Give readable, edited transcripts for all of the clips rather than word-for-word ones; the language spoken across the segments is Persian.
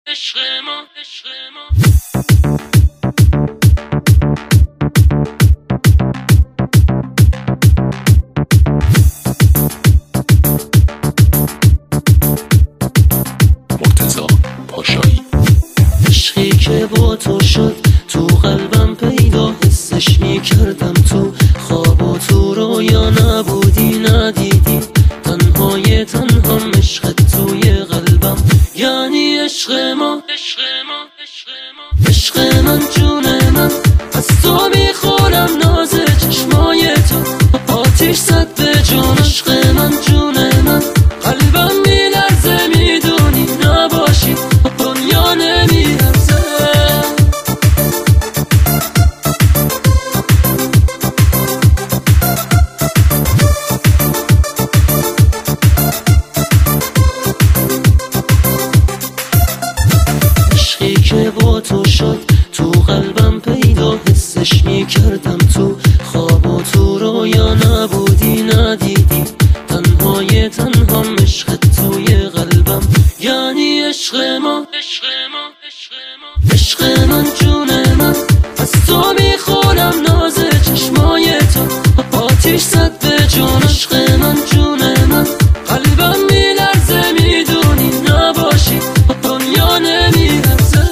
مرتضی پاشایی. عشقی که با تو شد تو قلبم پیدا، حسش میکردم تو خواب و تو رویا، نبودی ندیدی تنهای تنهام، عشقت توی قلبم یعنی عشق ما. عشق من جون من، از تو میخورم ناز چشمای تو، آتیش زد به جون. عشق من جون من، قلبم میلرزه میدونی نباشی دنیا نمیارزه. عشقی که با تو شد تو قلبم پیدا، حسش میکردم تو خواب و تو رویا، نبودی ندیدی تنهای تنهام، عشقت توی قلبم یعنی عشق ما. عشق من جون من، از تو میخورم ناز چشمای تو، آتیش زد به جون. عشق من جون من، قلبم میلرزه میدونی نباشی دنیا نمیارزه.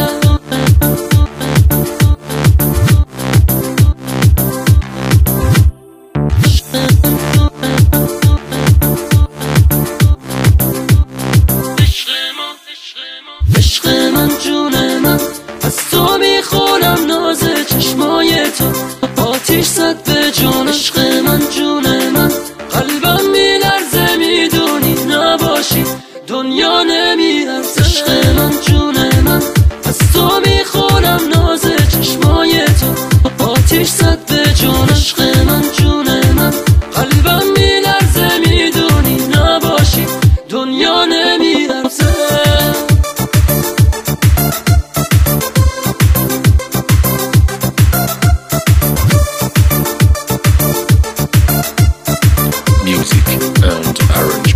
عشق من جون من، از تو میخورم ناز چشمای تو، آتیش زد به جون. عشق من جون من، قلبم میلرزه میدونی نباشی دنیا نمیارزه. عشق من جون من، از تو میخورم ناز چشمای تو، آتیش زد به جون. عشق من جون من، قلبم میلرزه میدونی نباشی دنیا نمیارزه. Music and R&B.